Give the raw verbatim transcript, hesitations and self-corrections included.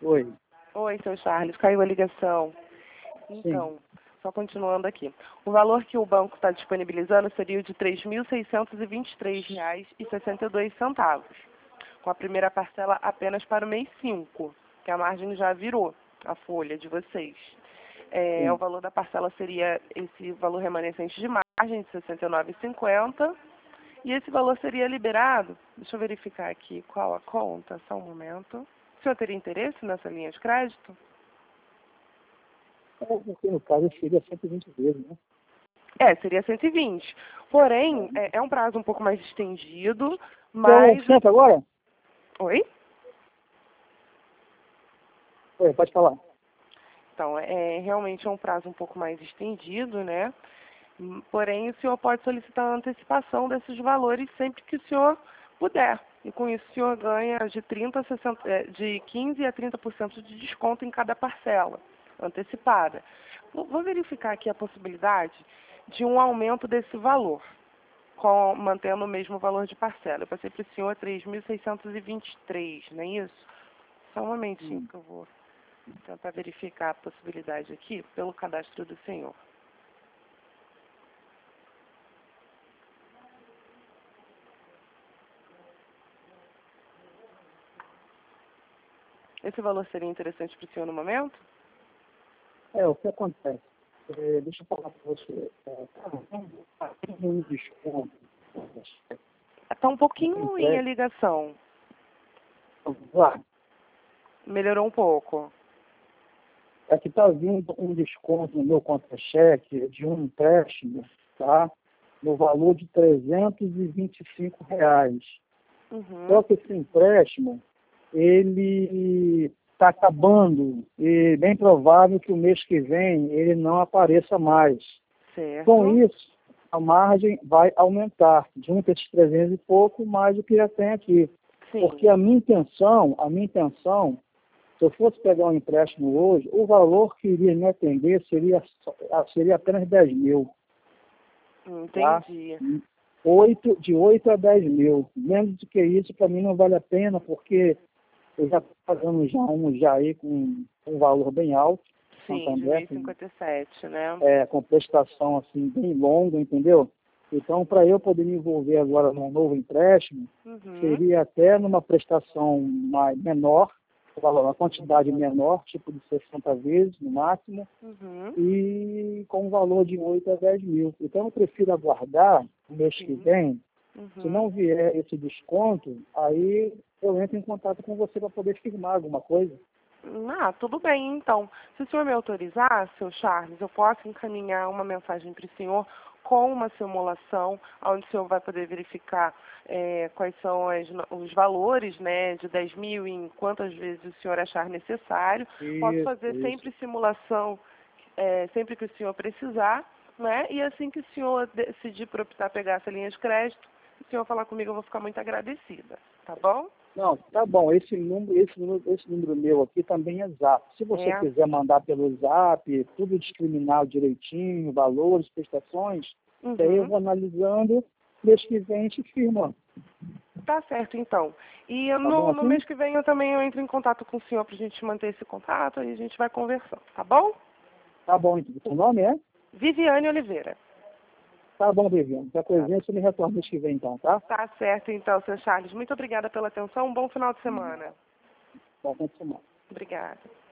Oi. Oi, seu Charles, caiu a ligação. Então, Sim. Só continuando aqui. O valor que o banco está disponibilizando seria o de três mil seiscentos e vinte e três reais e sessenta e dois centavos, com a primeira parcela apenas para o mês cinco, que a margem já virou a folha de vocês. É, o valor da parcela seria esse valor remanescente de margem de sessenta e nove reais e cinquenta centavos, e esse valor seria liberado, deixa eu verificar aqui qual a conta, só um momento. O senhor teria interesse nessa linha de crédito? É, porque no caso seria cento e vinte vezes, né? É, seria cento e vinte. Porém, é, é um prazo um pouco mais estendido, mas... mas... Então, agora? Oi? Oi, pode falar. Então, é, realmente é um prazo um pouco mais estendido, né? Porém, o senhor pode solicitar a antecipação desses valores sempre que o senhor puder. E com isso o senhor ganha de, trinta a sessenta, de quinze a trinta por cento de desconto em cada parcela antecipada. Vou verificar aqui a possibilidade de um aumento desse valor, com, mantendo o mesmo valor de parcela. Eu passei para o senhor três mil seiscentos e vinte e três, não é isso? Só um momentinho hum. que eu vou tentar verificar a possibilidade aqui pelo cadastro do senhor. Esse valor seria interessante para o senhor no momento? É, o que acontece? É, deixa eu falar para você. É, tem um desconto. Está um pouquinho ruim a ligação. Lá. Melhorou um pouco. É que está vindo um desconto no meu contra-cheque de um empréstimo, tá? No valor de trezentos e vinte e cinco reais. Uhum. Só que esse empréstimo, ele está acabando e bem provável que o mês que vem ele não apareça mais. Certo. Com isso, a margem vai aumentar, junto a esses trezentos e pouco, mais do que já tem aqui. Sim. Porque a minha intenção, a minha intenção, se eu fosse pegar um empréstimo hoje, o valor que iria me atender seria, seria apenas dez mil. Entendi. Tá? oito, de oito a dez mil. Menos do que isso, para mim não vale a pena, porque eu já estou pagando já um já aí com um valor bem alto. Sim, de mil e cinquenta e sete, né? É, com prestação assim bem longa, entendeu? Então, para eu poder me envolver agora num novo empréstimo, uhum. seria até numa prestação mais, menor, uma quantidade menor, tipo de sessenta vezes no máximo, uhum. e com um valor de oito a dez mil. Então, eu prefiro aguardar o mês Sim. que vem. Uhum. Se não vier esse desconto, aí eu entro em contato com você para poder firmar alguma coisa. Ah, tudo bem, então. Se o senhor me autorizar, seu Charles, eu posso encaminhar uma mensagem para o senhor com uma simulação, onde o senhor vai poder verificar é, quais são as, os valores, né, de dez mil em quantas vezes o senhor achar necessário. Isso, posso fazer isso. sempre simulação, é, sempre que o senhor precisar, né? E assim que o senhor decidir por optar pegar essa linha de crédito, o senhor falar comigo, eu vou ficar muito agradecida, tá bom? Não, tá bom. Esse número, esse número, esse número meu aqui também é zap. Se você é. quiser mandar pelo zap, tudo discriminado direitinho, valores, prestações, uhum. aí eu vou analisando, mês que vem a gente firma. Tá certo, então. E tá no, assim? no mês que vem eu também eu entro em contato com o senhor para a gente manter esse contato e a gente vai conversando, tá bom? Tá bom, então. O nome é? Viviane Oliveira. Tá bom, Viviane. Se a presença, eu me retorno mês que vem, então, tá? Tá certo, então, seu Charles. Muito obrigada pela atenção. Um bom final de semana. Bom fim de semana. Obrigada.